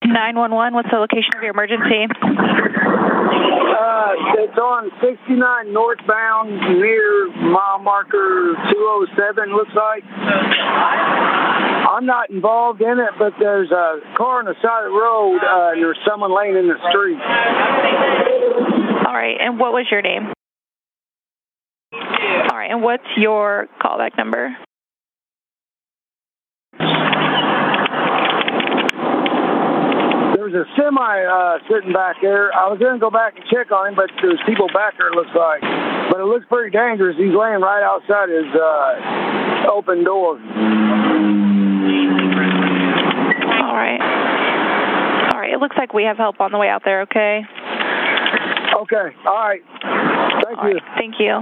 911, what's the location of your emergency? It's on 69 northbound near mile marker 207, looks like. I'm not involved in it, but there's a car on the side of the road, and there's someone laying in the street. All right, and what was your name? All right, and what's your callback number? There's a semi sitting back there. I was going to go back and check on him, but there's people back there, it looks like. But it looks pretty dangerous. He's laying right outside his open door. All right. All right, it looks like we have help on the way out there, okay? Okay, all right. Thank you. Right, thank you.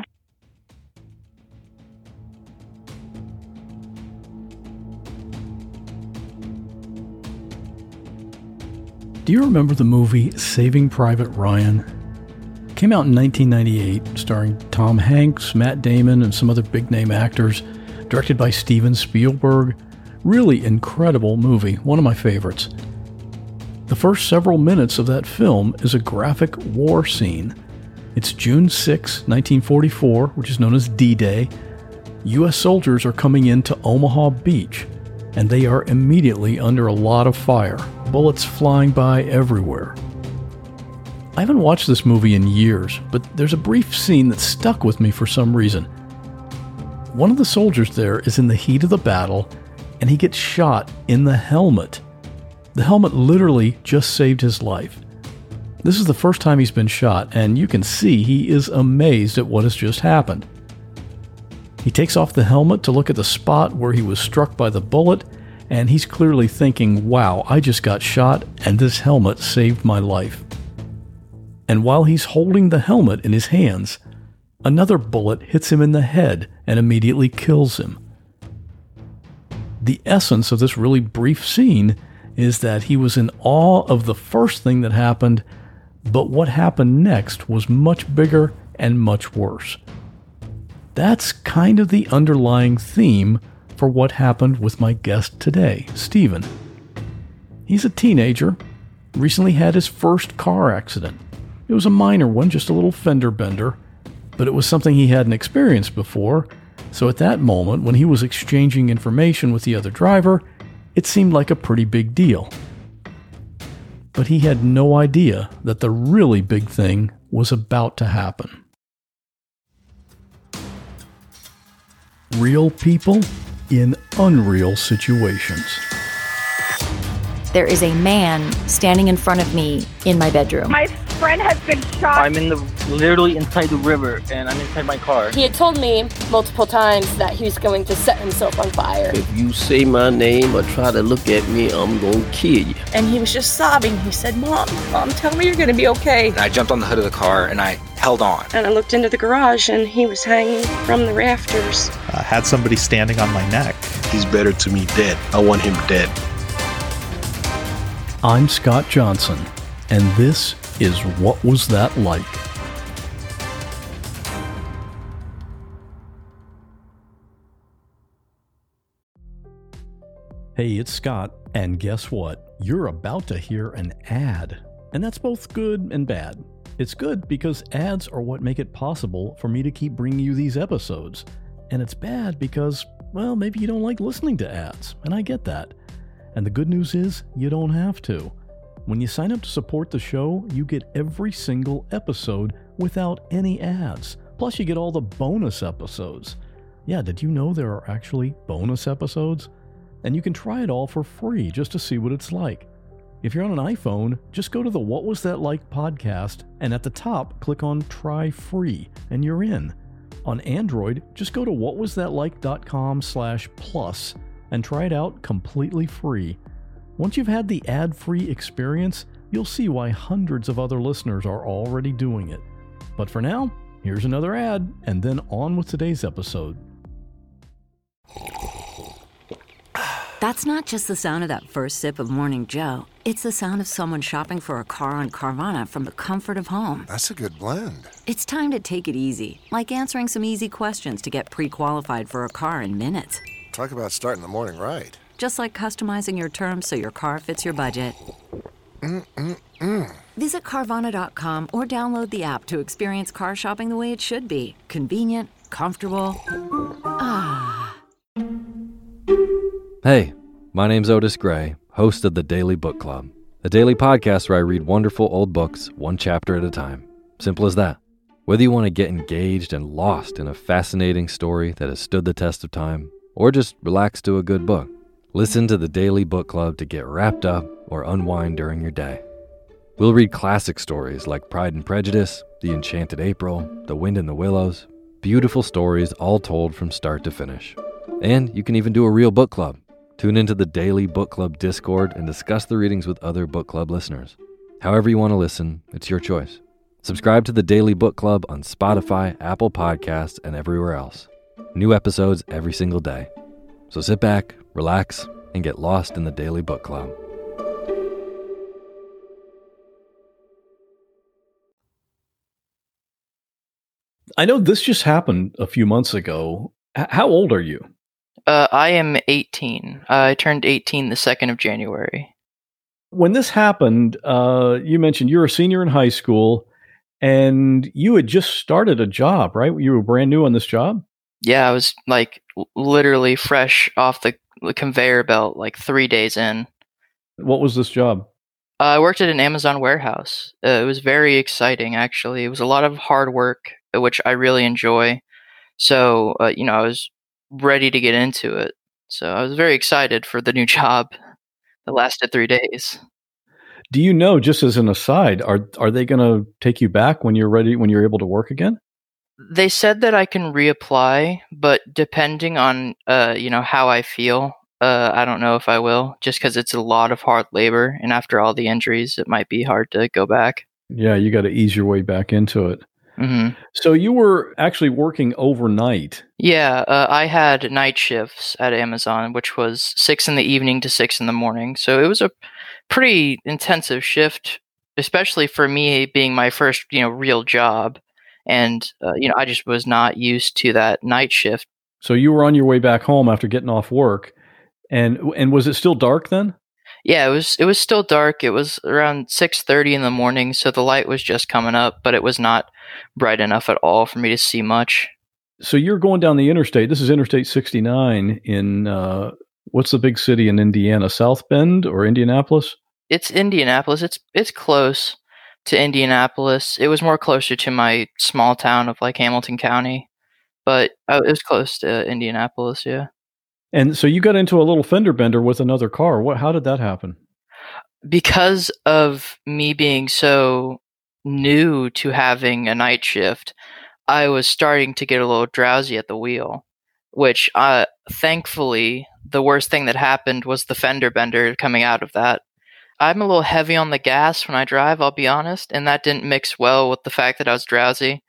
Do you remember the movie Saving Private Ryan? It came out in 1998, starring Tom Hanks, Matt Damon, and some other big-name actors, directed by Steven Spielberg. Really incredible movie, one of my favorites. The first several minutes of that film is a graphic war scene. It's June 6, 1944, which is known as D-Day. U.S. soldiers are coming into Omaha Beach, and they are immediately under a lot of fire, bullets flying by everywhere. I haven't watched this movie in years, but there's a brief scene that stuck with me for some reason. One of the soldiers there is in the heat of the battle, and he gets shot in the helmet. The helmet literally just saved his life. This is the first time he's been shot, and you can see he is amazed at what has just happened. He takes off the helmet to look at the spot where he was struck by the bullet, and he's clearly thinking, wow, I just got shot, and this helmet saved my life. And while he's holding the helmet in his hands, another bullet hits him in the head and immediately kills him. The essence of this really brief scene is that he was in awe of the first thing that happened, but what happened next was much bigger and much worse. That's kind of the underlying theme for what happened with my guest today, Steven. He's a teenager, recently had his first car accident. It was a minor one, just a little fender bender, but it was something he hadn't experienced before, so at that moment, when he was exchanging information with the other driver, it seemed like a pretty big deal. But he had no idea that the really big thing was about to happen. Real people in unreal situations. There is a man standing in front of me in my bedroom. My friend has been shot. I'm literally inside the river, and I'm inside my car. He had told me multiple times that he was going to set himself on fire. If you say my name or try to look at me, I'm going to kill you. And he was just sobbing. He said, Mom, tell me you're going to be okay. And I jumped on the hood of the car, and I held on. And I looked into the garage, and he was hanging from the rafters. I had somebody standing on my neck. He's better to me dead. I want him dead. I'm Scott Johnson, and this is What Was That Like? Hey, it's Scott, and guess what? You're about to hear an ad, and that's both good and bad. It's good because ads are what make it possible for me to keep bringing you these episodes, and it's bad because, well, maybe you don't like listening to ads, and I get that. And the good news is, you don't have to. When you sign up to support the show, you get every single episode without any ads. Plus, you get all the bonus episodes. Yeah, did you know there are actually bonus episodes? And you can try it all for free just to see what it's like. If you're on an iPhone, just go to the What Was That Like podcast, and at the top, click on Try Free, and you're in. On Android, just go to whatwasthatlike.com/plus and try it out completely free. Once you've had the ad-free experience, you'll see why hundreds of other listeners are already doing it. But for now, here's another ad, and then on with today's episode. That's not just the sound of that first sip of Morning Joe. It's the sound of someone shopping for a car on Carvana from the comfort of home. That's a good blend. It's time to take it easy, like answering some easy questions to get pre-qualified for a car in minutes. Talk about starting the morning right. Just like customizing your terms so your car fits your budget. Visit Carvana.com or download the app to experience car shopping the way it should be. Convenient, comfortable. Ah. Hey, my name's Otis Gray, host of the Daily Book Club, a daily podcast where I read wonderful old books one chapter at a time. Simple as that. Whether you want to get engaged and lost in a fascinating story that has stood the test of time, or just relax to a good book, listen to the Daily Book Club to get wrapped up or unwind during your day. We'll read classic stories like Pride and Prejudice, The Enchanted April, The Wind in the Willows, beautiful stories all told from start to finish. And you can even do a real book club. Tune into the Daily Book Club Discord and discuss the readings with other book club listeners. However you want to listen, it's your choice. Subscribe to the Daily Book Club on Spotify, Apple Podcasts, and everywhere else. New episodes every single day. So sit back, relax, and get lost in the Daily Book Club. I know this just happened a few months ago. How old are you? I am 18. I turned 18 the 2nd of January. When this happened, you mentioned you're a senior in high school, and you had just started a job, right? You were brand new on this job? Yeah, I was like literally fresh off the conveyor belt, like 3 days in. What was this job? I worked at an Amazon warehouse. It was very exciting, actually. It was a lot of hard work, which I really enjoy. So, I was ready to get into it. So I was very excited for the new job that lasted 3 days. Do you know, just as an aside, are they going to take you back when you're ready, when you're able to work again? They said that I can reapply, but depending on, how I feel, I don't know if I will, just because it's a lot of hard labor. And after all the injuries, it might be hard to go back. Yeah, you got to ease your way back into it. Mm-hmm. So you were actually working overnight. Yeah, I had night shifts at Amazon, which was 6 in the evening to 6 in the morning. So it was a pretty intensive shift, especially for me being my first, real job. And, I just was not used to that night shift. So you were on your way back home after getting off work. And was it still dark then? Yeah, it was still dark. It was around 6:30 in the morning, so the light was just coming up, but it was not bright enough at all for me to see much. So you're going down the interstate. This is Interstate 69 in what's the big city in Indiana? South Bend or Indianapolis? It's Indianapolis. It's close to Indianapolis. It was more closer to my small town of like Hamilton County, but it was close to Indianapolis. Yeah. And so you got into a little fender bender with another car. How did that happen? Because of me being so new to having a night shift, I was starting to get a little drowsy at the wheel, which thankfully the worst thing that happened was the fender bender coming out of that. I'm a little heavy on the gas when I drive, I'll be honest, and that didn't mix well with the fact that I was drowsy.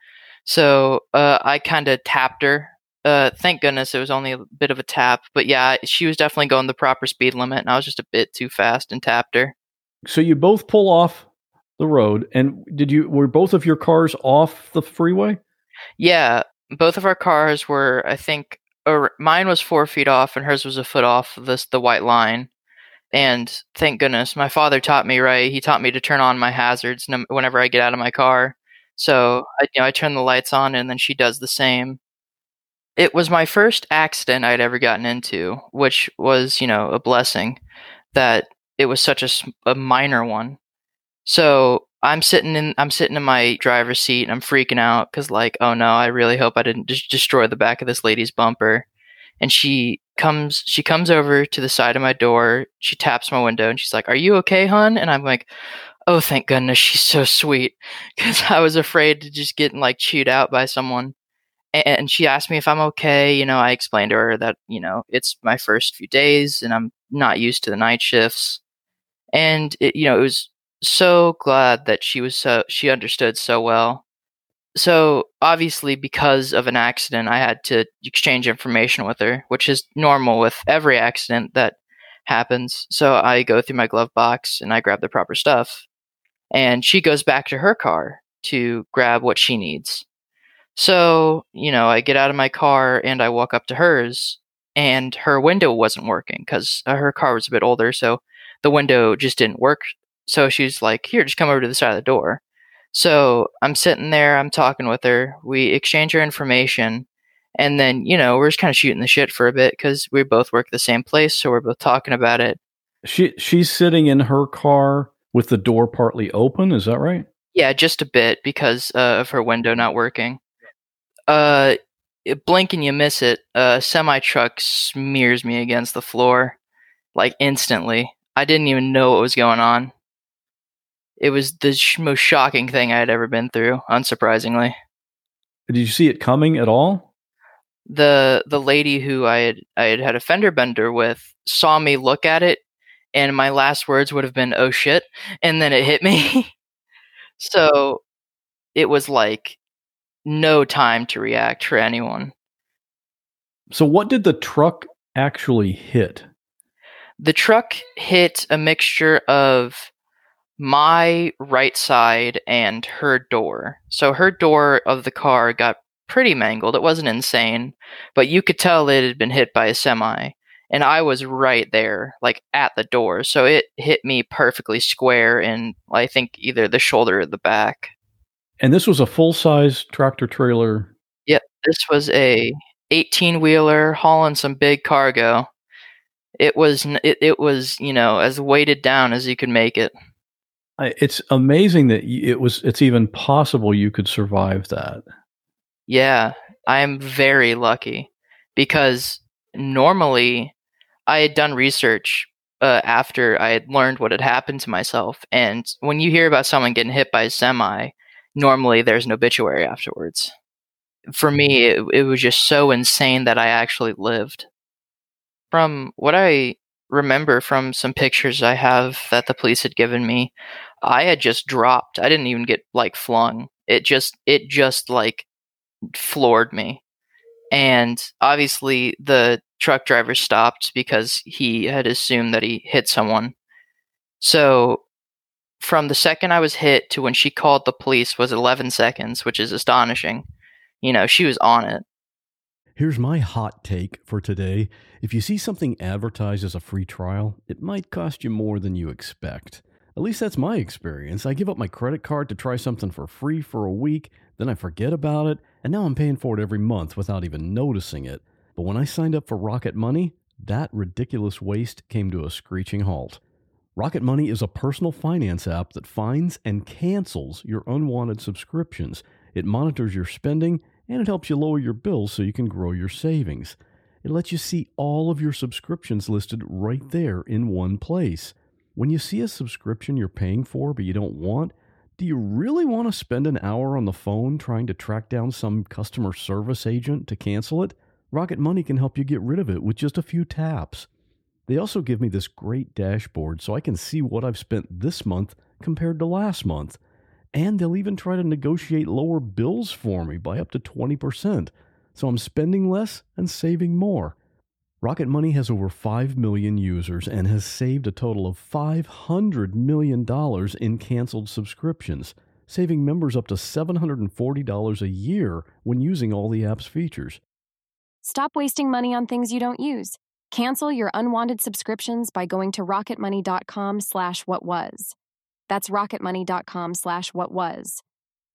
So I kind of tapped her. Thank goodness it was only a bit of a tap, but yeah, she was definitely going the proper speed limit, and I was just a bit too fast and tapped her. So you both pull off the road, and were both of your cars off the freeway? Yeah, both of our cars were, I think, mine was 4 feet off, and hers was a foot off the white line. And thank goodness, my father taught me right. He taught me to turn on my hazards whenever I get out of my car. So I turn the lights on, and then she does the same. It was my first accident I'd ever gotten into, which was, a blessing that it was such a minor one. So I'm sitting in my driver's seat and I'm freaking out because oh no, I really hope I didn't just destroy the back of this lady's bumper. And she comes over to the side of my door. She taps my window and she's like, "Are you okay, hon?" And I'm like, "Oh, thank goodness, she's so sweet," because I was afraid to just get chewed out by someone. And she asked me if I'm okay. I explained to her that, it's my first few days and I'm not used to the night shifts. And, it was so glad that she understood so well. So obviously because of an accident, I had to exchange information with her, which is normal with every accident that happens. So I go through my glove box and I grab the proper stuff. And she goes back to her car to grab what she needs. So, I get out of my car and I walk up to hers, and her window wasn't working because her car was a bit older, so the window just didn't work. So she's like, here, just come over to the side of the door. So I'm sitting there, I'm talking with her, we exchange our information, and then, we're just kind of shooting the shit for a bit because we both work at the same place, so we're both talking about it. She's sitting in her car with the door partly open, is that right? Yeah, just a bit because of her window not working. Blink and you miss it, a semi-truck smears me against the floor, like instantly. I didn't even know what was going on. It was the most shocking thing I had ever been through, unsurprisingly. Did you see it coming at all? The lady who I had a fender bender with saw me look at it, and my last words would have been, "Oh shit," and then it hit me. So it was like no time to react for anyone. So what did the truck actually hit? The truck hit a mixture of my right side and her door. So her door of the car got pretty mangled. It wasn't insane, but you could tell it had been hit by a semi. And I was right there, like at the door. So it hit me perfectly square in, I think, either the shoulder or the back. And this was a full-size tractor trailer? Yep, this was a 18-wheeler hauling some big cargo. It was, as weighted down as you could make it. It's amazing that it's even possible you could survive that. Yeah, I am very lucky because normally I had done research after I had learned what had happened to myself. And when you hear about someone getting hit by a semi, normally there's an obituary afterwards. For me, it was just so insane that I actually lived. From what I remember from some pictures I have that the police had given me, I had just dropped. I didn't even get flung. It just floored me. And obviously the truck driver stopped because he had assumed that he hit someone. So from the second I was hit to when she called the police was 11 seconds, which is astonishing. She was on it. Here's my hot take for today. If you see something advertised as a free trial, it might cost you more than you expect. At least that's my experience. I give up my credit card to try something for free for a week, then I forget about it, and now I'm paying for it every month without even noticing it. But when I signed up for Rocket Money, that ridiculous waste came to a screeching halt. Rocket Money is a personal finance app that finds and cancels your unwanted subscriptions. It monitors your spending, and it helps you lower your bills so you can grow your savings. It lets you see all of your subscriptions listed right there in one place. When you see a subscription you're paying for but you don't want, do you really want to spend an hour on the phone trying to track down some customer service agent to cancel it? Rocket Money can help you get rid of it with just a few taps. They also give me this great dashboard so I can see what I've spent this month compared to last month. And they'll even try to negotiate lower bills for me by up to 20%. So I'm spending less and saving more. Rocket Money has over 5 million users and has saved a total of $500 million in canceled subscriptions, saving members up to $740 a year when using all the app's features. Stop wasting money on things you don't use. Cancel your unwanted subscriptions by going to rocketmoney.com/whatwas. That's rocketmoney.com/whatwas.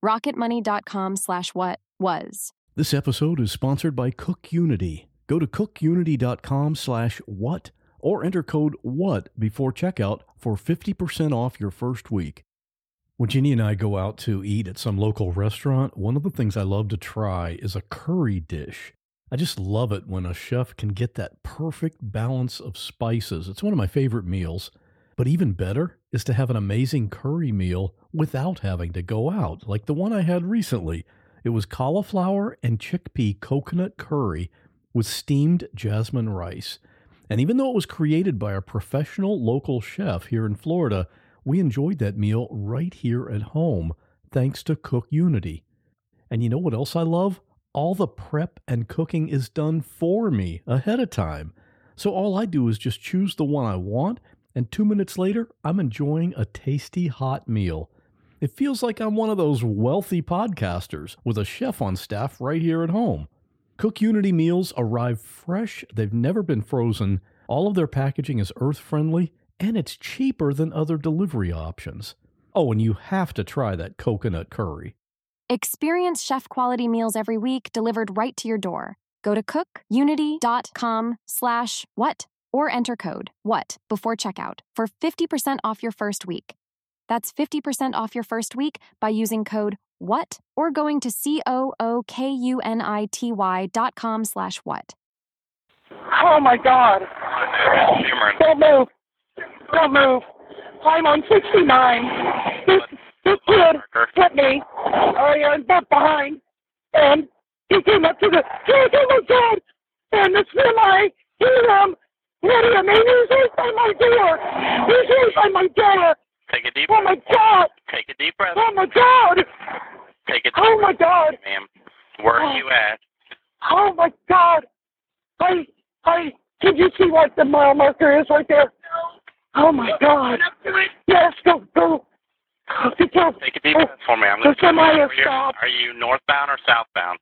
rocketmoney.com/whatwas. This episode is sponsored by CookUnity. Go to cookunity.com/what or enter code WHAT before checkout for 50% off your first week. When Jeannie and I go out to eat at some local restaurant, one of the things I love to try is a curry dish. I just love it when a chef can get that perfect balance of spices. It's one of my favorite meals. But even better is to have an amazing curry meal without having to go out, like the one I had recently. It was cauliflower and chickpea coconut curry with steamed jasmine rice. And even though it was created by a professional local chef here in Florida, we enjoyed that meal right here at home, thanks to CookUnity. And you know what else I love? All the prep and cooking is done for me ahead of time. So all I do is just choose the one I want, and 2 minutes later, I'm enjoying a tasty hot meal. It feels like I'm one of those wealthy podcasters with a chef on staff right here at home. CookUnity meals arrive fresh. They've never been frozen. All of their packaging is earth-friendly, and it's cheaper than other delivery options. Oh, and you have to try that coconut curry. Experience chef-quality meals every week delivered right to your door. Go to cookunity.com/what or enter code WHAT before checkout for 50% off your first week. That's 50% off your first week by using code WHAT or going to cookunity.com/what. Oh my God. Don't move. Don't move. I'm on 69. This kid hit me. I got behind. And he came up to the, oh my God. And the semi, hit him. Hit him. And he's right by my door. He's right by my door. Take a deep breath. Oh my God. Take a deep breath. Oh my God. Take a deep Oh my God. ma'am. Where are you at? Oh my God. Did you see what the mile marker is right there? Oh my God. Yes, go. Take a deep breath for me. I'm going to tell you. Stop. Are you northbound or southbound?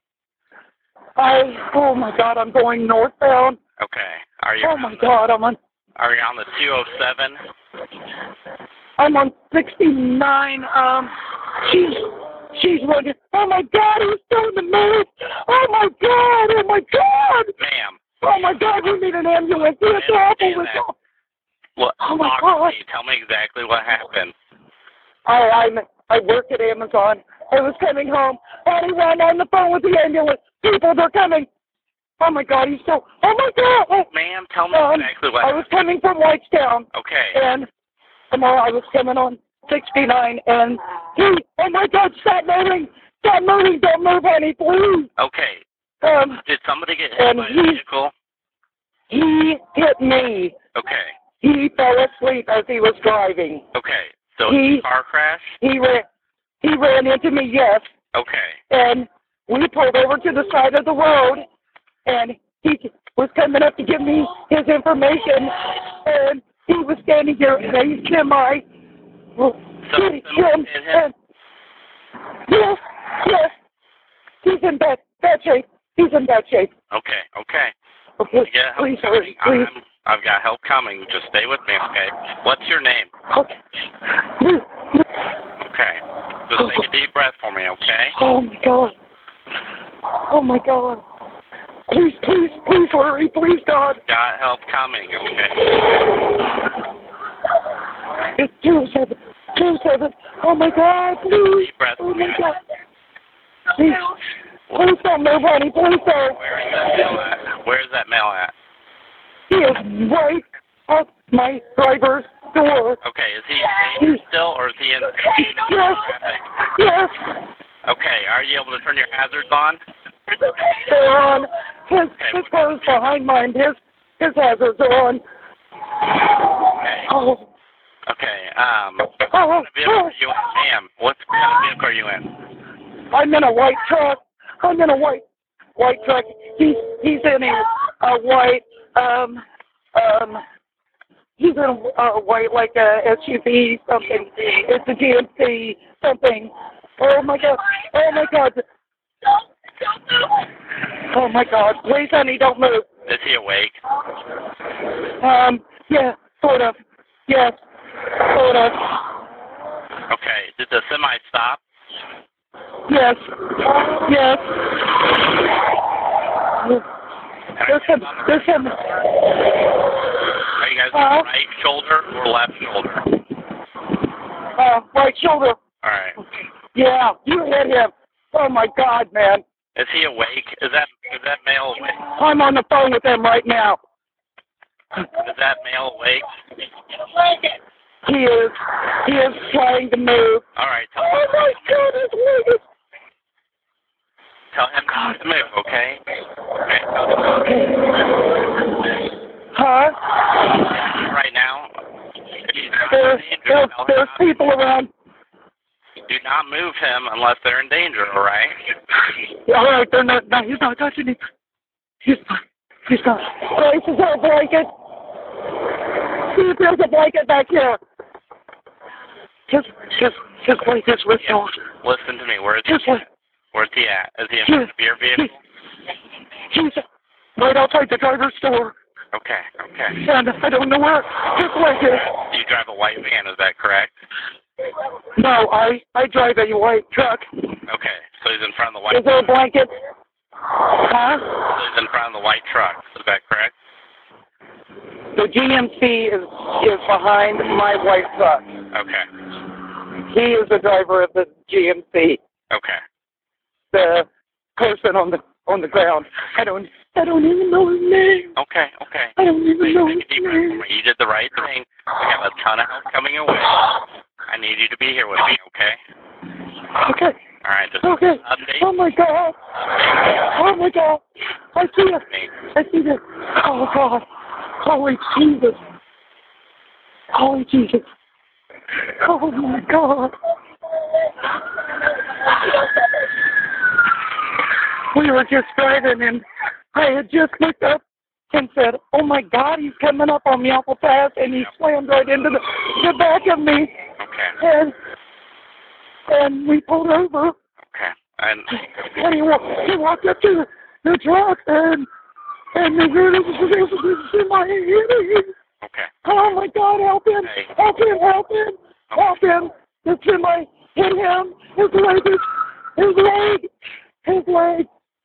Oh my God, I'm going northbound. Okay. Are you? Oh my God, Are you on the 207? I'm on 69. She's running. Oh my God, he's doing the move. Oh my God. Ma'am. Oh my God, we need an ambulance. It's awful. What? Oh my God. Tell me exactly what happened. I work at Amazon. I was coming home. Anyone on the phone with the ambulance? People, they're coming. Oh my God, oh my God. Oh. Ma'am, tell me exactly what I was coming from Whitestown. Okay. And I was coming on 69, and oh my God, stop moving. Don't move, honey, please. Okay. Did somebody get hit by a vehicle? He hit me. Okay. He fell asleep as he was driving. Okay. So it's a car crash? He ran into me, yes. Okay. And we pulled over to the side of the road, and he was coming up to give me his information, and he was standing here in a semi. Yes. He's in bad shape. Okay. Yeah, please hurry, please. I've got help coming. Just stay with me, okay? What's your name? Okay. Okay. Just take a deep breath for me, okay? Oh my God. Please hurry, please, God. Got help coming, okay? It's 207. Oh my God, please. Deep breath. Oh my God. Please don't move, honey. Please don't. Where is that mail at? He is right at my driver's door. Okay, is he in danger still, or is he in Yes. Okay, are you able to turn your hazards on? They're on. His car's behind mine. His hazards are on. Okay, what kind of vehicle are you in, ma'am? What kind of vehicle are you in? I'm in a white truck. He's in a white, he's in a white, like a SUV, something. It's a GMC, something. Oh my God. Oh my God. Please, honey, don't move. Is he awake? Yeah, sort of. Yes, sort of. Okay, did the semi stop? Yes. There's him. Are you guys on the right shoulder or left shoulder? Right shoulder. All right. Yeah, you hit him. Oh my God, man. Is he awake? Is that male awake? I'm on the phone with him right now. Is that male awake? He is trying to move. All right. Oh my God, his leg is... Tell him not to move, okay? Okay. Huh? Right now, there's people around. Do not move him unless they're in danger, all right? All right, they're not. No, he's not touching me. He's not. Grace, is there a blanket? See if there's a blanket back here. Just like this with yeah. Listen to me. Where's he at? Is he in front of your vehicle? He's right outside the driver's door. Okay. And I don't know where his leg is. You drive a white van, is that correct? No, I drive a white truck. Okay, so he's in front of the white Is there a blanket? Huh? So he's in front of the white truck, is that correct? The GMC is behind my white truck. Okay. He is the driver of the GMC. Okay. The person on the ground. I don't even know his name. Okay. I don't even know his Take a deep breath for name. me. You did the right thing. We have a ton of help coming your way. I need you to be here with me, okay? Okay. All right, just Okay. update. Oh my God. Oh my God. I see it. I see this. Oh God. Holy Jesus. Holy Jesus. Oh my God. We were just driving and I had just looked up and said, oh my God, he's coming up on me awful fast, and he slammed right into the back of me. Okay. And we pulled over. Okay. And he walked up to the truck and this is in my head. Okay. Oh my God, help him. Hey. Help him, help him. Help him. It's in my, hit him. His leg.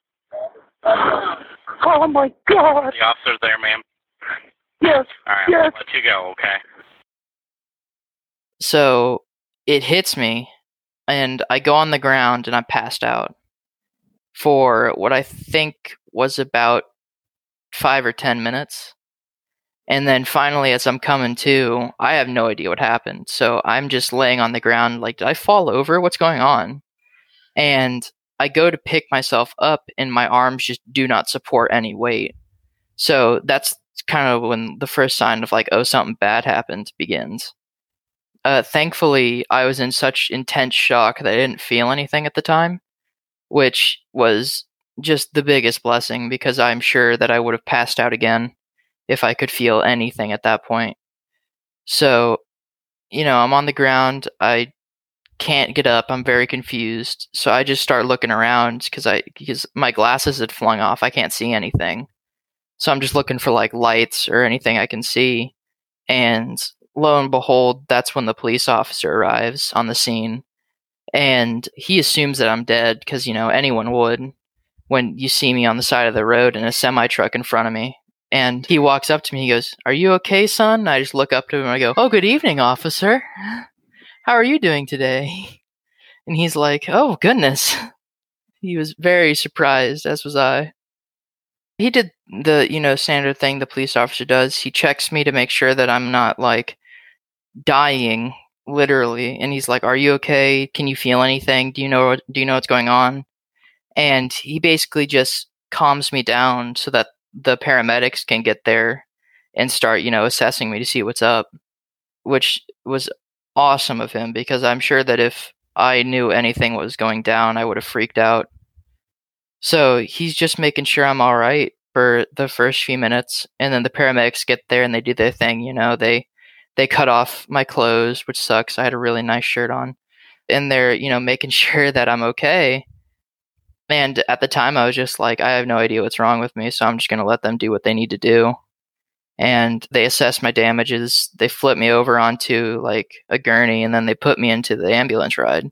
Oh my God. the officer's there, ma'am? Yes. All right, Yes. I'll let you go, okay? So it hits me, and I go on the ground, and I'm passed out for what I think was about 5 or 10 minutes. And then finally, as I'm coming to, I have no idea what happened. So I'm just laying on the ground like, did I fall over? What's going on? And I go to pick myself up, and my arms just do not support any weight. So that's kind of when the first sign of like, oh, something bad happened begins. Thankfully, I was in such intense shock that I didn't feel anything at the time, which was just the biggest blessing, because I'm sure that I would have passed out again if I could feel anything at that point. So, I'm on the ground. I can't get up. I'm very confused. So I just start looking around because my glasses had flung off. I can't see anything. So I'm just looking for like lights or anything I can see. And lo and behold, that's when the police officer arrives on the scene. And he assumes that I'm dead because, anyone would when you see me on the side of the road in a semi-truck in front of me. And he walks up to me. He goes, "Are you okay, son?" And I just look up to him and I go, "Oh, good evening, officer. How are you doing today?" And he's like, "Oh, goodness." He was very surprised, as was I. He did the, standard thing the police officer does. He checks me to make sure that I'm not, like, dying, literally. And he's like, "Are you okay? Can you feel anything? Do you know what's going on?" And he basically just calms me down so that the paramedics can get there and start, assessing me to see what's up, which was awesome of him, because I'm sure that if I knew anything was going down, I would have freaked out. So he's just making sure I'm all right for the first few minutes, and then the paramedics get there and they do their thing. They cut off my clothes, which sucks. I had a really nice shirt on, and they're making sure that I'm okay. And at the time, I was just like, I have no idea what's wrong with me, so I'm just going to let them do what they need to do. And they assess my damages. They flip me over onto like a gurney, and then they put me into the ambulance ride,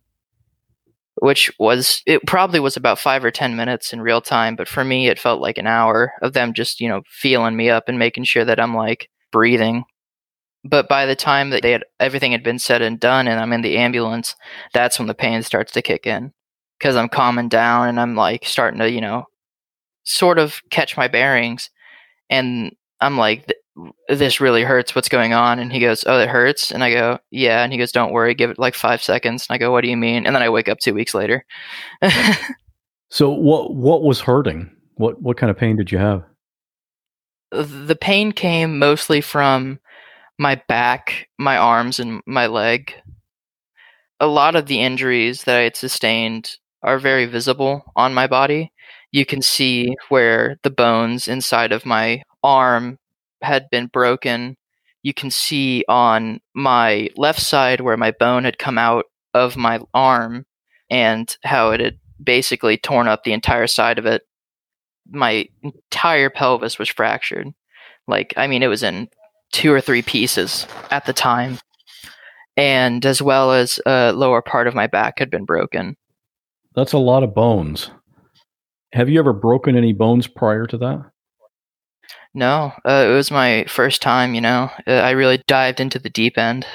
it probably was about 5 or 10 minutes in real time. But for me, it felt like an hour of them just, feeling me up and making sure that I'm like breathing. But by the time that everything had been said and done and I'm in the ambulance, that's when the pain starts to kick in, because I'm calming down and I'm like starting to, sort of catch my bearings. And I'm like, "This really hurts. What's going on?" And he goes, "Oh, it hurts?" And I go, "Yeah." And he goes, "Don't worry, give it like 5 seconds." And I go, "What do you mean?" And then I wake up 2 weeks later. So what was hurting? What kind of pain did you have? The pain came mostly from my back, my arms, and my leg. A lot of the injuries that I had sustained are very visible on my body. You can see where the bones inside of my arm had been broken. You can see on my left side where my bone had come out of my arm and how it had basically torn up the entire side of it. My entire pelvis was fractured. It was in 2 or 3 pieces at the time. And as well as a lower part of my back had been broken. That's a lot of bones. Have you ever broken any bones prior to that? No, it was my first time, I really dived into the deep end.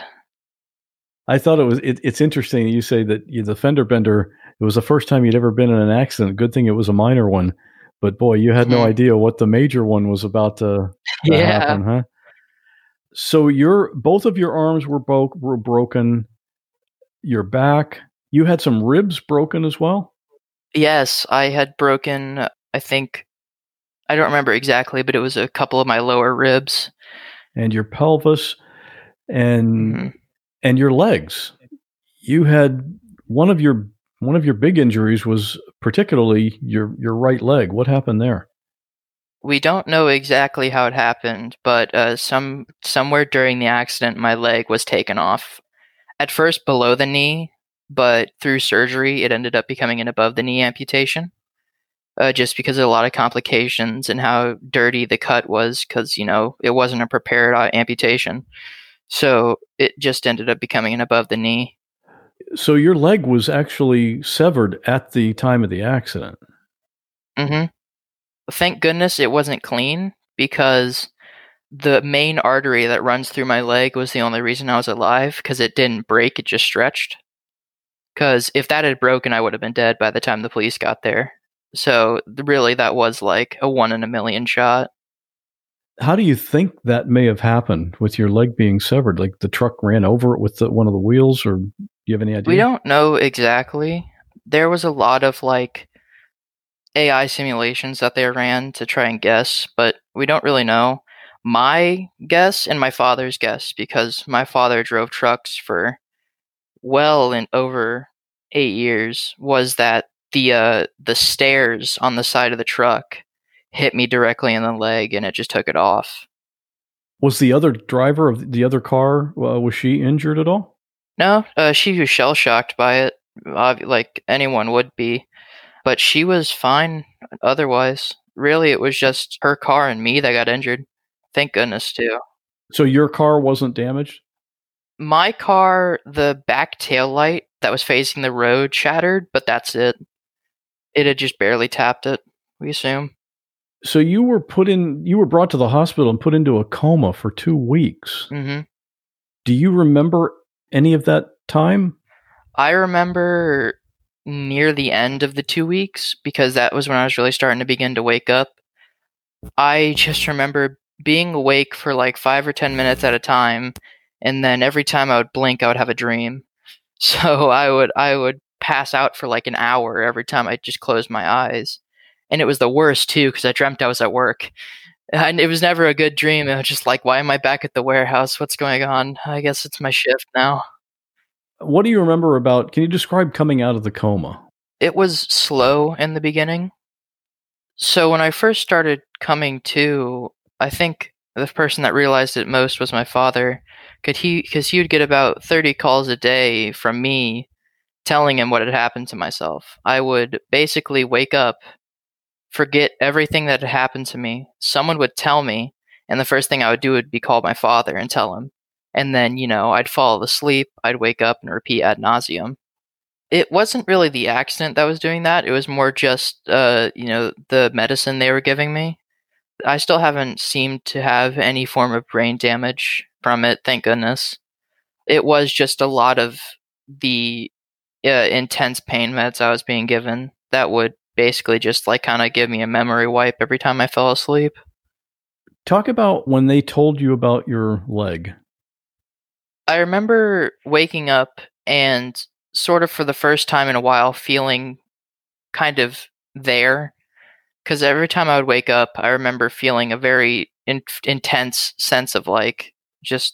I thought it's interesting that you say that the fender bender, it was the first time you'd ever been in an accident. Good thing it was a minor one. But boy, you had no idea what the major one was about to happen, huh? So both of your arms were broken, your back. You had some ribs broken as well? Yes, I had broken, I think, I don't remember exactly, but it was a couple of my lower ribs. And your pelvis and your legs. You had one of your big injuries was particularly your right leg. What happened there? We don't know exactly how it happened, but somewhere during the accident, my leg was taken off. At first below the knee, but through surgery, it ended up becoming an above the knee amputation. Just because of a lot of complications and how dirty the cut was, because it wasn't a prepared amputation, so it just ended up becoming an above the knee. So your leg was actually severed at the time of the accident. Mm-hmm. Thank goodness it wasn't clean, because the main artery that runs through my leg was the only reason I was alive, because it didn't break, it just stretched. Because if that had broken, I would have been dead by the time the police got there. So really, that was like a 1 in a million shot. How do you think that may have happened with your leg being severed? Like the truck ran over it with one of the wheels, or do you have any idea? We don't know exactly. There was a lot of AI simulations that they ran to try and guess, but we don't really know. My guess and my father's guess, because my father drove trucks for well and over 8 years, was that the stairs on the side of the truck hit me directly in the leg, and it just took it off. Was the other driver of the other car, was she injured at all? No, she was shell-shocked by it, like anyone would be. But she was fine otherwise. Really, it was just her car and me that got injured. Thank goodness, too. So your car wasn't damaged? My car, the back tail light that was facing the road shattered, but that's it. It had just barely tapped it, we assume. So you were brought to the hospital and put into a coma for 2 weeks. Mm-hmm. Do you remember any of that time? I remember near the end of the 2 weeks, because that was when I was really starting to begin to wake up. I just remember being awake for like 5 or 10 minutes at a time, and then every time I would blink, I would have a dream. So I would pass out for like an hour every time I just closed my eyes. And it was the worst too, because I dreamt I was at work. And it was never a good dream. It was just like, why am I back at the warehouse? What's going on? I guess it's my shift now. What do you remember can you describe coming out of the coma? It was slow in the beginning. So when I first started coming to, I think the person that realized it most was my father, because he would get about 30 calls a day from me telling him what had happened to myself. I would basically wake up, forget everything that had happened to me. Someone would tell me, and the first thing I would do would be call my father and tell him. And then, I'd fall asleep, I'd wake up and repeat ad nauseum. It wasn't really the accident that was doing that. It was more just, the medicine they were giving me. I still haven't seemed to have any form of brain damage from it, thank goodness. It was just a lot of the intense pain meds I was being given that would basically just kind of give me a memory wipe every time I fell asleep. Talk about when they told you about your leg. I remember waking up and sort of for the first time in a while feeling kind of there, because every time I would wake up, I remember feeling a very intense sense of just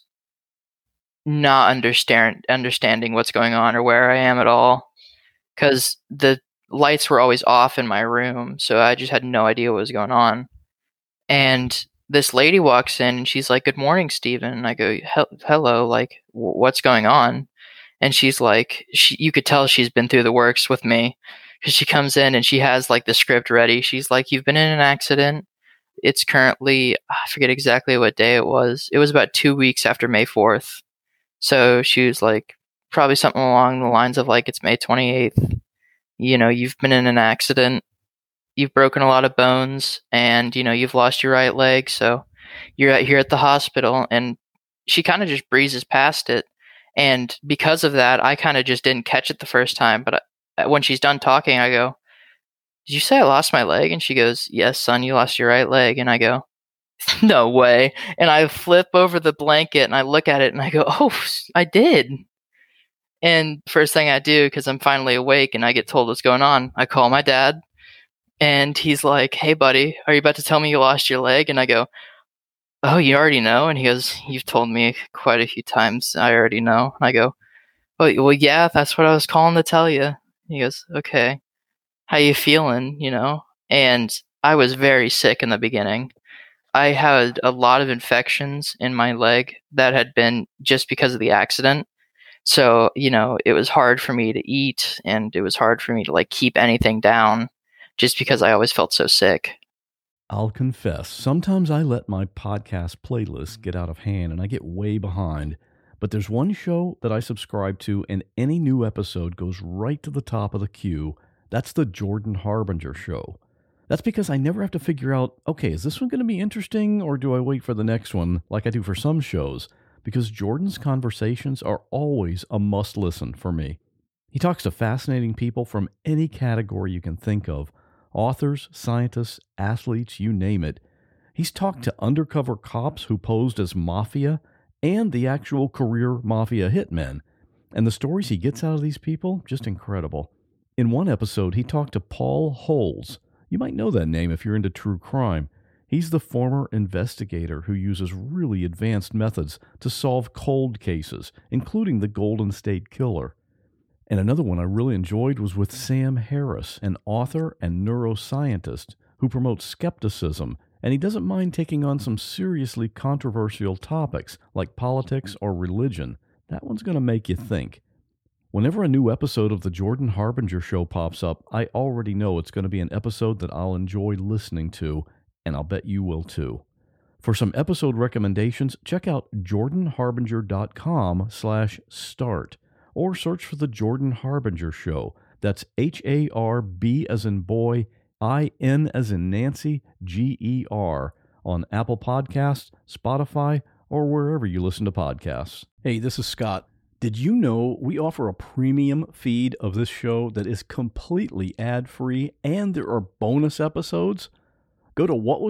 not understanding what's going on or where I am at all, because the lights were always off in my room, so I just had no idea what was going on. And this lady walks in and she's like, "Good morning, Stephen." And I go, "Hello, what's going on?" And she's like, you could tell she's been through the works with me, because she comes in and she has the script ready. She's like, "You've been in an accident. it's currently, I forget exactly what day it was. It was about 2 weeks after May 4th. So she was like, probably something along the lines of like, it's May 28th. You know, you've been in an accident. You've broken a lot of bones and, you know, you've lost your right leg. So you're out here at the hospital. And she kind of just breezes past it. And because of that, I kind of just didn't catch it the first time. But when she's done talking, I go, did you say I lost my leg? And she goes, yes, son, you lost your right leg. And I go, no way. And I flip over the blanket and I look at it and I go, oh, I did. And first thing I do, because I'm finally awake and I get told what's going on, I call my dad. And he's like, hey, buddy, are you about to tell me you lost your leg? And I go, oh, you already know? And he goes, you've told me quite a few times. I already know. And I go, well, yeah, that's what I was calling to tell you. He goes, okay, how you feeling, you know? And I was very sick in the beginning. I had a lot of infections in my leg that had been just because of the accident. So, you know, it was hard for me to eat and it was hard for me to like keep anything down just because I always felt so sick. I'll confess, sometimes I let my podcast playlist get out of hand and I get way behind. But there's one show that I subscribe to and any new episode goes right to the top of the queue. That's the Jordan Harbinger Show. That's because I never have to figure out, okay, is this one going to be interesting or do I wait for the next one like I do for some shows? Because Jordan's conversations are always a must-listen for me. He talks to fascinating people from any category you can think of. Authors, scientists, athletes, you name it. He's talked to undercover cops who posed as mafia and the actual career mafia hitmen. And the stories he gets out of these people, just incredible. In one episode, he talked to Paul Holes. You might know that name if you're into true crime. He's the former investigator who uses really advanced methods to solve cold cases, including the Golden State Killer. And another one I really enjoyed was with Sam Harris, an author and neuroscientist who promotes skepticism, and he doesn't mind taking on some seriously controversial topics like politics or religion. That one's going to make you think. Whenever a new episode of the Jordan Harbinger Show pops up, I already know it's going to be an episode that I'll enjoy listening to, and I'll bet you will too. For some episode recommendations, check out jordanharbinger.com/start. Or search for The Jordan Harbinger Show. That's HARB as in boy, IN as in Nancy, GER on Apple Podcasts, Spotify, or wherever you listen to podcasts. Hey, this is Scott. Did you know we offer a premium feed of this show that is completely ad-free and there are bonus episodes? Go to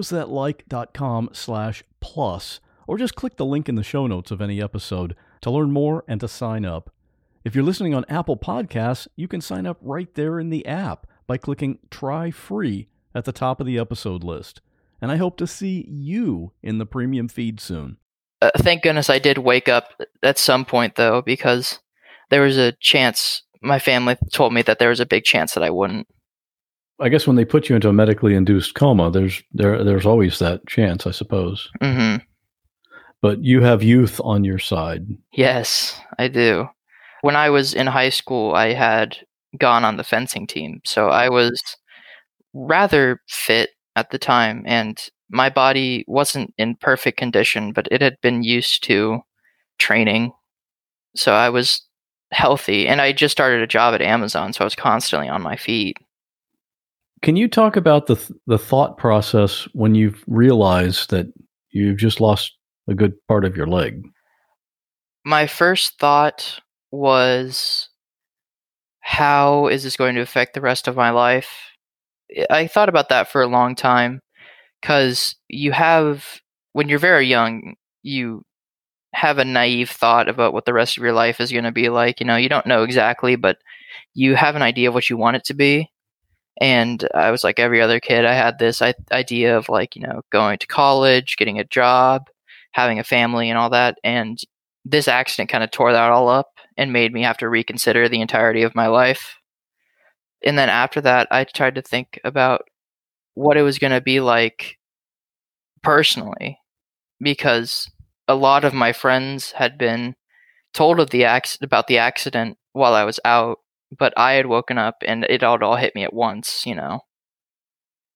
whatwasthatlike.com/plus or just click the link in the show notes of any episode to learn more and to sign up. If you're listening on Apple Podcasts, you can sign up right there in the app by clicking Try Free at the top of the episode list. And I hope to see you in the premium feed soon. Thank goodness I did wake up at some point, though, because there was a chance, my family told me that there was a big chance that I wouldn't. I guess when they put you into a medically induced coma, there's always that chance, I suppose. Mm-hmm. But you have youth on your side. Yes, I do. When I was in high school, I had gone on the fencing team, so I was rather fit at the time, and my body wasn't in perfect condition, but it had been used to training, so I was healthy, and I just started a job at Amazon, so I was constantly on my feet. Can you talk about the thought process when you've realized that you've just lost a good part of your leg? My first thought was, how is this going to affect the rest of my life? I thought about that for a long time because when you're very young, you have a naive thought about what the rest of your life is going to be like. You know, you don't know exactly, but you have an idea of what you want it to be. And I was like every other kid. I had this idea of like, you know, going to college, getting a job, having a family and all that. And this accident kind of tore that all up and made me have to reconsider the entirety of my life. And then after that, I tried to think about what it was going to be like personally, because a lot of my friends had been told of about the accident while I was out, but I had woken up and it all hit me at once, you know.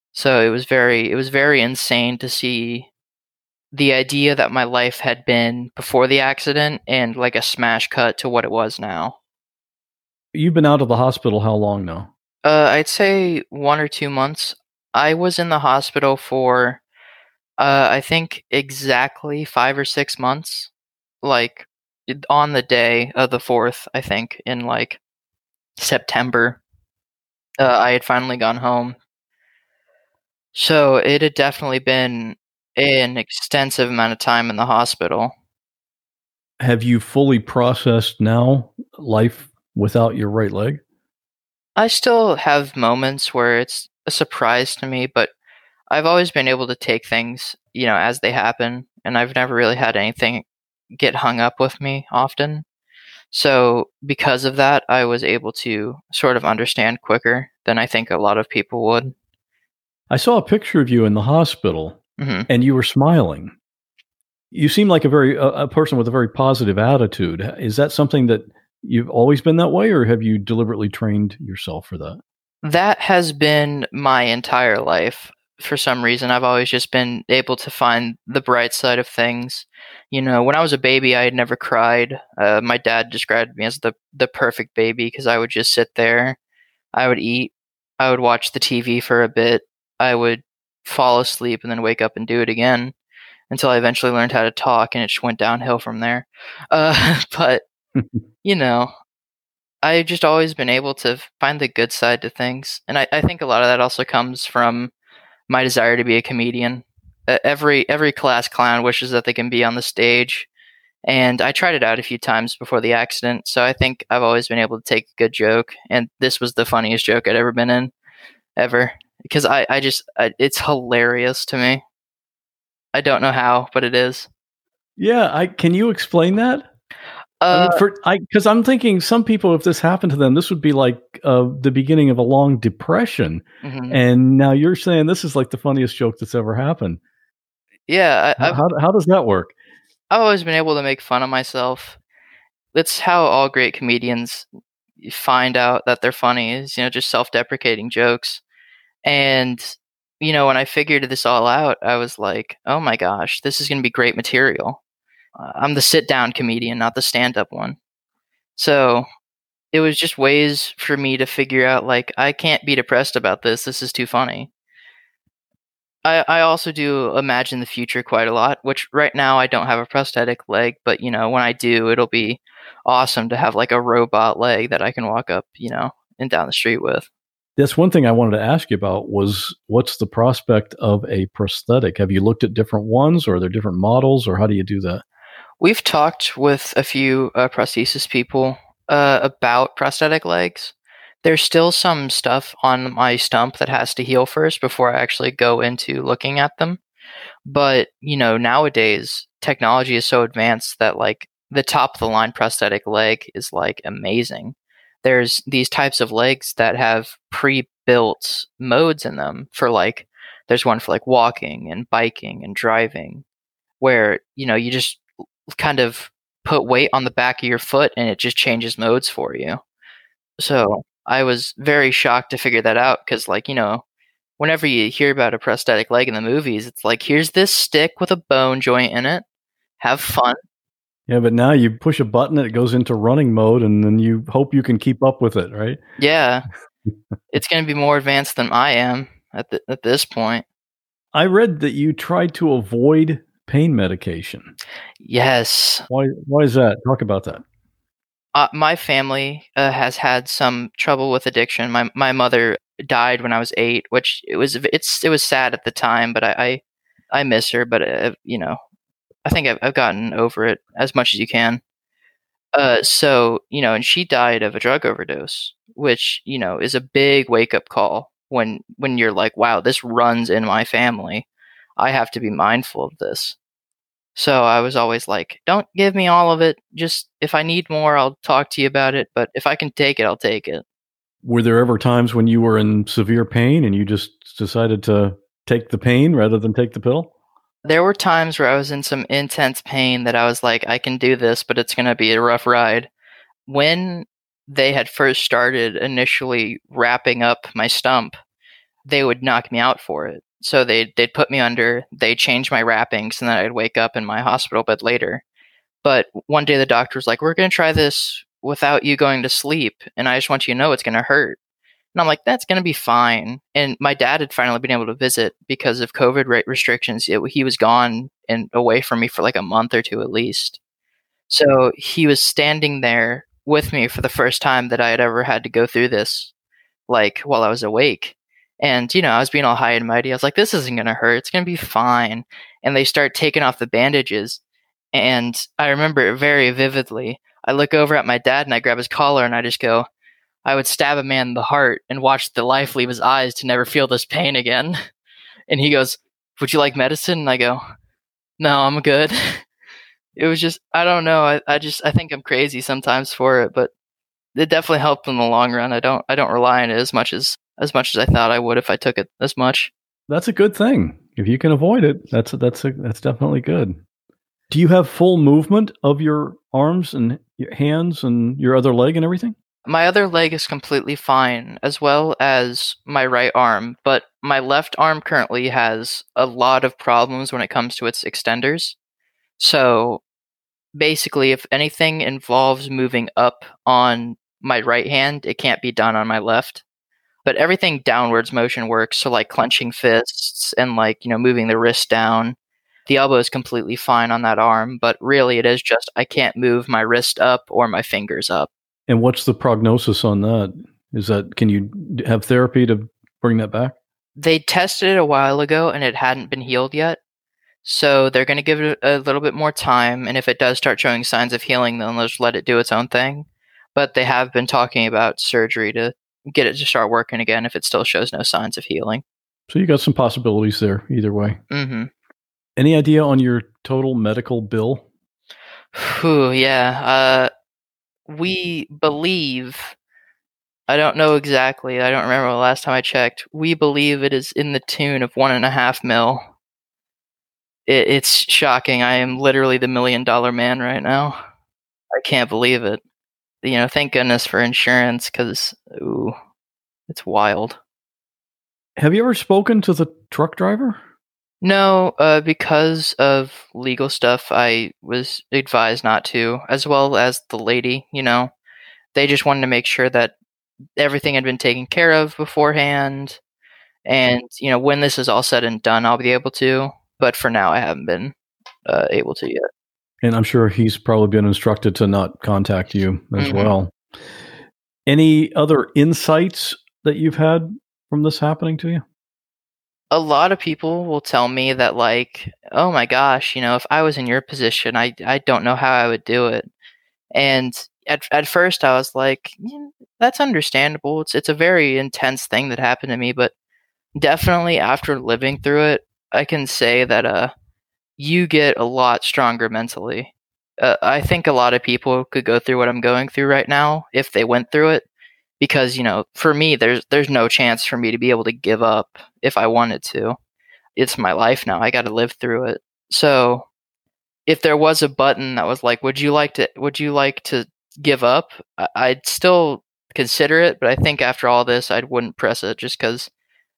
So it was very insane to see the idea that my life had been before the accident and like a smash cut to what it was now. You've been out of the hospital how long now? I'd say 1 or 2 months. I was in the hospital for, I think exactly 5 or 6 months, like on the day of the 4th, I think in like September, I had finally gone home. So it had definitely been an extensive amount of time in the hospital. Have you fully processed now life without your right leg? I still have moments where it's a surprise to me, but I've always been able to take things, as they happen, and I've never really had anything get hung up with me often. So because of that, I was able to sort of understand quicker than I think a lot of people would. I saw a picture of you in the hospital, Mm-hmm. and you were smiling. You seem like a person with a very positive attitude. Is that something that you've always been that way, or have you deliberately trained yourself for that? That has been my entire life. For some reason, I've always just been able to find the bright side of things. When I was a baby, I had never cried. My dad described me as the perfect baby because I would just sit there. I would eat. I would watch the TV for a bit. I would fall asleep and then wake up and do it again until I eventually learned how to talk, and it just went downhill from there. But, I've just always been able to find the good side to things. And I think a lot of that also comes from my desire to be a comedian. Every class clown wishes that they can be on the stage. And I tried it out a few times before the accident. So I think I've always been able to take a good joke. And this was the funniest joke I'd ever been in, ever. Because it's hilarious to me. I don't know how, but it is. Yeah, can you explain that? Because I'm thinking some people, if this happened to them, this would be like the beginning of a long depression. Mm-hmm. And now you're saying this is like the funniest joke that's ever happened. Yeah. How does that work? I've always been able to make fun of myself. That's how all great comedians find out that they're funny, is, just self-deprecating jokes. And, when I figured this all out, I was like, oh my gosh, this is going to be great material. I'm the sit-down comedian, not the stand-up one. So it was just ways for me to figure out, like, I can't be depressed about this. This is too funny. I also do imagine the future quite a lot, which right now I don't have a prosthetic leg, but, when I do, it'll be awesome to have like a robot leg that I can walk up, and down the street with. That's one thing I wanted to ask you about was what's the prospect of a prosthetic? Have you looked at different ones, or are there different models, or how do you do that? We've talked with a few prosthesis people about prosthetic legs. There's still some stuff on my stump that has to heal first before I actually go into looking at them. But, nowadays technology is so advanced that like the top of the line prosthetic leg is like amazing. There's these types of legs that have pre-built modes in them for like, there's one for like walking and biking and driving where, you just kind of put weight on the back of your foot and it just changes modes for you. So I was very shocked to figure that out because, like, whenever you hear about a prosthetic leg in the movies, it's like, here's this stick with a bone joint in it. Have fun. Yeah, but now you push a button, it goes into running mode, and then you hope you can keep up with it, right? Yeah. It's going to be more advanced than I am at this point. I read that you tried to avoid pain medication. Yes. Why is that? Talk about that. My family has had some trouble with addiction. My mother died when I was 8, which it was sad at the time, but I miss her. But I think I've gotten over it as much as you can. So and she died of a drug overdose, which is a big wake up call when you're like, wow, this runs in my family. I have to be mindful of this. So I was always like, don't give me all of it. Just if I need more, I'll talk to you about it. But if I can take it, I'll take it. Were there ever times when you were in severe pain and you just decided to take the pain rather than take the pill? There were times where I was in some intense pain that I was like, I can do this, but it's going to be a rough ride. When they had first started initially wrapping up my stump, they would knock me out for it. So they'd put me under, they'd change my wrappings, and then I'd wake up in my hospital bed later. But one day the doctor was like, we're going to try this without you going to sleep, and I just want you to know it's going to hurt. And I'm like, that's going to be fine. And my dad had finally been able to visit because of COVID restrictions. He was gone and away from me for like a month or two at least. So he was standing there with me for the first time that I had ever had to go through this, like while I was awake. And, I was being all high and mighty. I was like, this isn't going to hurt. It's going to be fine. And they start taking off the bandages. And I remember it very vividly. I look over at my dad and I grab his collar and I just go, I would stab a man in the heart and watch the life leave his eyes to never feel this pain again. And he goes, would you like medicine? And I go, no, I'm good. It was just, I don't know. I think I'm crazy sometimes for it, but it definitely helped in the long run. I don't rely on it as much as I thought I would if I took it as much. That's a good thing. If you can avoid it, that's definitely good. Do you have full movement of your arms and your hands and your other leg and everything? My other leg is completely fine, as well as my right arm, but my left arm currently has a lot of problems when it comes to its extenders. So basically, if anything involves moving up on my right hand, it can't be done on my left. But everything downwards motion works, so like clenching fists and moving the wrist down. The elbow is completely fine on that arm, but really it is just I can't move my wrist up or my fingers up. And what's the prognosis on that? Can you have therapy to bring that back? They tested it a while ago and it hadn't been healed yet. So they're going to give it a little bit more time. And if it does start showing signs of healing, then they'll just let it do its own thing. But they have been talking about surgery to get it to start working again if it still shows no signs of healing. So you got some possibilities there either way. Mm-hmm. Any idea on your total medical bill? Yeah. We believe, I don't know exactly, I don't remember the last time I checked, we believe it is in the tune of $1.5 million. It's shocking. I am literally the $1 million man right now. I can't believe it. Thank goodness for insurance, because, it's wild. Have you ever spoken to the truck driver? No, because of legal stuff, I was advised not to, as well as the lady, They just wanted to make sure that everything had been taken care of beforehand. And, when this is all said and done, I'll be able to. But for now, I haven't been able to yet. And I'm sure he's probably been instructed to not contact you as well. Any other insights that you've had from this happening to you? A lot of people will tell me that, oh my gosh, if I was in your position, I don't know how I would do it. And at first I was like, that's understandable. It's a very intense thing that happened to me, but definitely after living through it, I can say that you get a lot stronger mentally. I think a lot of people could go through what I'm going through right now if they went through it. Because, for me, there's no chance for me to be able to give up if I wanted to. It's my life now. I got to live through it. So if there was a button that was like, would you like to give up? I'd still consider it, but I think after all this, I wouldn't press it just because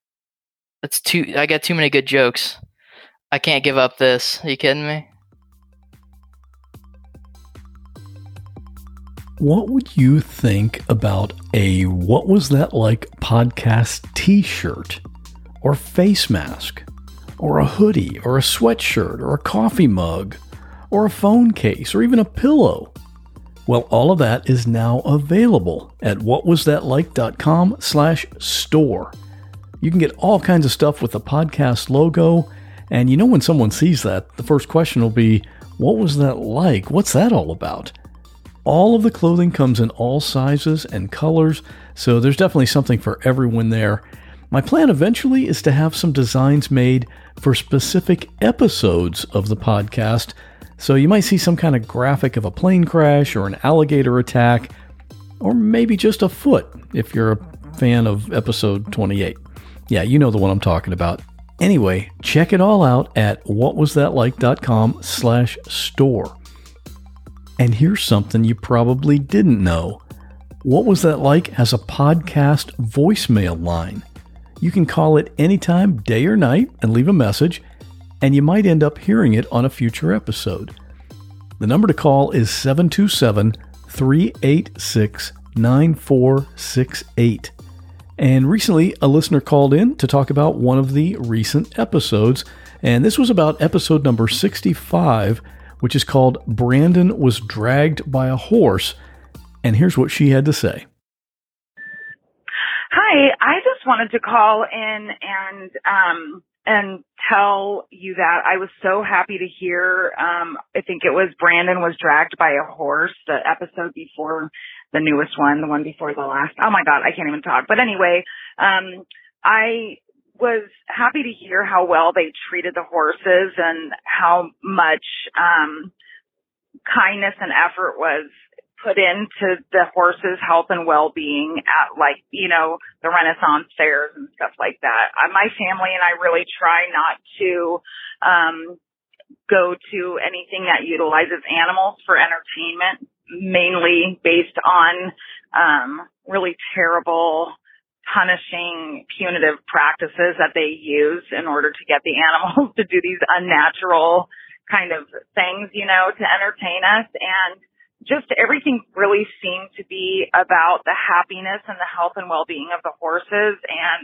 I got too many good jokes. I can't give up this. Are you kidding me? What would you think about a What Was That Like podcast t-shirt or face mask or a hoodie or a sweatshirt or a coffee mug or a phone case or even a pillow? Well, all of that is now available at whatwasthatlike.com/store. You can get all kinds of stuff with the podcast logo. And when someone sees that, the first question will be, what was that like? What's that all about? All of the clothing comes in all sizes and colors, so there's definitely something for everyone there. My plan eventually is to have some designs made for specific episodes of the podcast, so you might see some kind of graphic of a plane crash or an alligator attack, or maybe just a foot if you're a fan of episode 28. Yeah, you know the one I'm talking about. Anyway, check it all out at whatwasthatlike.com/store. And here's something you probably didn't know. What Was That Like has a podcast voicemail line. You can call it anytime, day or night, and leave a message, and you might end up hearing it on a future episode. The number to call is 727-386-9468. And recently, a listener called in to talk about one of the recent episodes, and this was about episode number 65, which is called Brandon Was Dragged by a Horse. And here's what she had to say. Hi, I just wanted to call in and tell you that I was so happy to hear, I think it was Brandon Was Dragged by a Horse, the episode before the newest one, the one before the last. Oh my God, I can't even talk. But anyway, I was happy to hear how well they treated the horses and how much kindness and effort was put into the horses' health and well-being at, like, you know, the Renaissance fairs and stuff like that. My family and I really try not to go to anything that utilizes animals for entertainment, mainly based on really terrible, punishing, punitive practices that they use in order to get the animals to do these unnatural kind of things, you know, to entertain us. And just everything really seemed to be about the happiness and the health and well-being of the horses.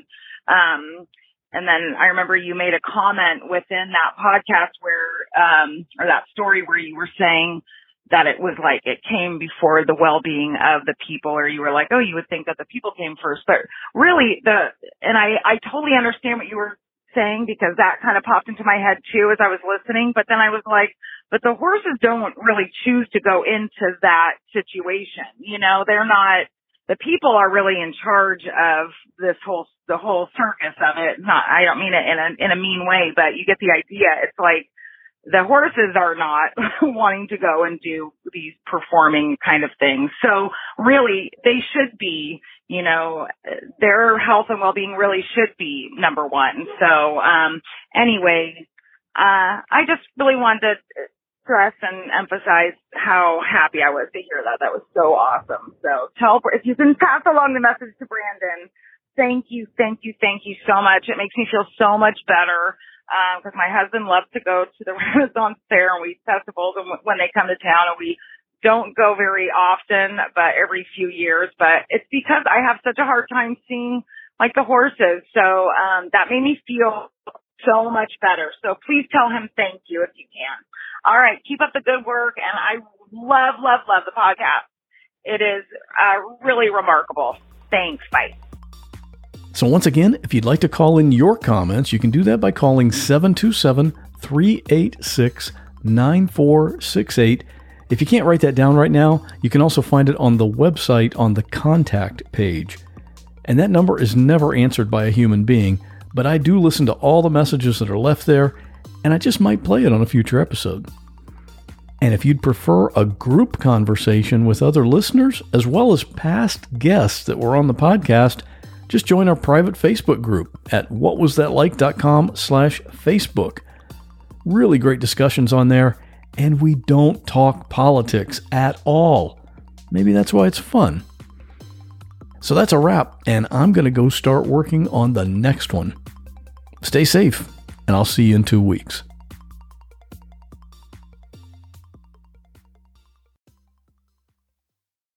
And then I remember you made a comment within that podcast where, or that story where you were saying that it was like it came before the well-being of the people, or you were like, oh, you would think that the people came first. But really and I totally understand what you were saying, because that kind of popped into my head too as I was listening. But then I was like, but the horses don't really choose to go into that situation. You know, they're not, the people are really in charge of the whole circus of it. I don't mean it in a mean way, but you get the idea. It's like the horses are not wanting to go and do these performing kind of things. So really they should be, you know, their health and well-being really should be number one. So, anyway, I just really wanted to stress and emphasize how happy I was to hear that. That was so awesome. So if you can pass along the message to Brandon, thank you so much. It makes me feel so much better, because my husband loves to go to the Renaissance Fair and festivals when they come to town, and we don't go very often, but every few years. But it's because I have such a hard time seeing like the horses. So that made me feel so much better. So please tell him thank you if you can. All right. Keep up the good work. And I love the podcast. It is really remarkable. Thanks. Bye. So once again, if you'd like to call in your comments, you can do that by calling 727-386-9468. If you can't write that down right now, you can also find it on the website on the contact page. And that number is never answered by a human being, but I do listen to all the messages that are left there, and I just might play it on a future episode. And if you'd prefer a group conversation with other listeners, as well as past guests that were on the podcast, just join our private Facebook group at whatwasthatlike.com/Facebook. Really great discussions on there, and we don't talk politics at all. Maybe that's why it's fun. So that's a wrap, and I'm going to go start working on the next one. Stay safe, and I'll see you in 2 weeks.